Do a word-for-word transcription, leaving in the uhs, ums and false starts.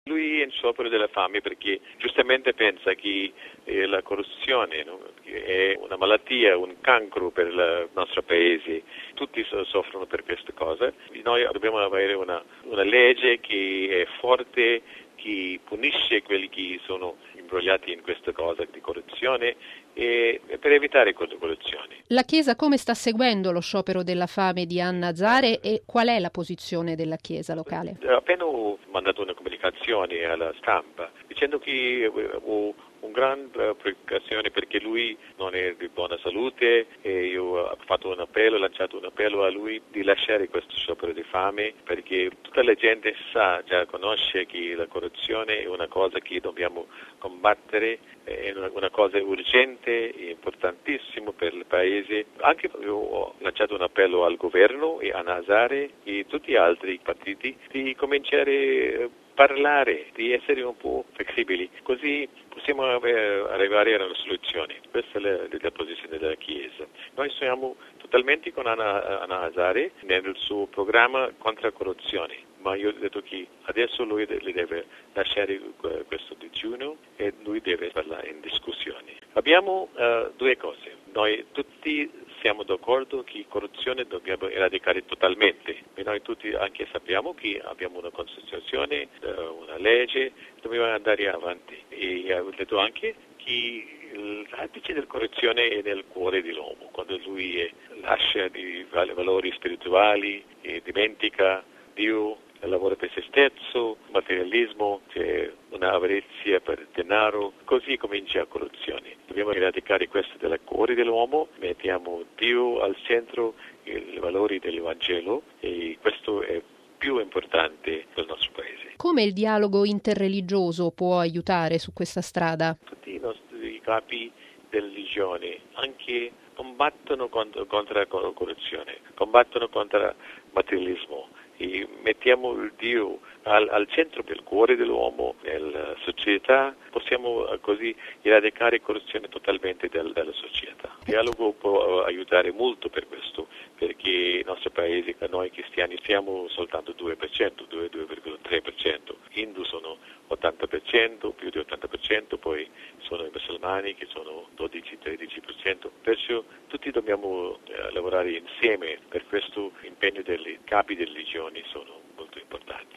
Lui è in sciopero della fame perché giustamente pensa che eh, la corruzione, no? È una malattia, un cancro per il nostro paese. Tutti so- soffrono per queste cose. Noi dobbiamo avere una, una legge che è forte, che punisce quelli che sono imbrogliati in queste cose di corruzione e, e per evitare queste corruzioni. La Chiesa come sta seguendo lo sciopero della fame di An-Nazare e qual è la posizione della Chiesa locale? Ho appena mandato una comunicazione alla stampa dicendo che ho una grande preoccupazione perché lui non è di buona salute e io ho fatto un appello, ho lanciato un appello a lui di lasciare questo sciopero di fame perché tutta la gente sa, già conosce che la corruzione è una cosa che dobbiamo combattere, è una cosa urgente e importantissima per il paese. Anche io ho lanciato un appello al governo e a Nazare e tutti gli altri partiti di cominciare a parlare, di essere un po' flessibili, così possiamo arrivare a una soluzione. Questa è la, la posizione della Chiesa. Noi siamo totalmente con Anna, Anna Nazare nel suo programma contro la corruzione, ma io ho detto che adesso lui le deve lasciare questo digiuno e lui deve parlare in discussione. Abbiamo uh, due cose. Noi tutti siamo d'accordo che corruzione dobbiamo eradicare totalmente e noi tutti anche sappiamo che abbiamo una Costituzione, una legge, dobbiamo andare avanti e ho detto anche che il radice della corruzione è nel cuore dell'uomo, quando lui lascia i valori spirituali e dimentica Dio, lavora per se stesso, materialismo, c'è un'avarizia per il denaro, così comincia la corruzione. Dobbiamo eradicare questo dal cuore dell'uomo, mettiamo Dio al centro, i valori dell'Evangelo e questo è più importante per il nostro paese. Come il dialogo interreligioso può aiutare su questa strada? Tutti i nostri capi della religione anche combattono contro, contro la corruzione, combattono contro il materialismo. E mettiamo il Dio al, al centro del cuore dell'uomo, nella società, possiamo così eradicare la corruzione totalmente del, dalla società. Il dialogo può aiutare molto per questo, perché il nostro paese, noi cristiani, siamo soltanto due per cento, due virgola tre per cento, Hindu sono ottanta per cento, più di ottanta per cento, poi sono i musulmani che sono dodici tredici per cento, perciò tutti dobbiamo eh, lavorare insieme, per questo impegno dei capi delle religioni sono molto importanti.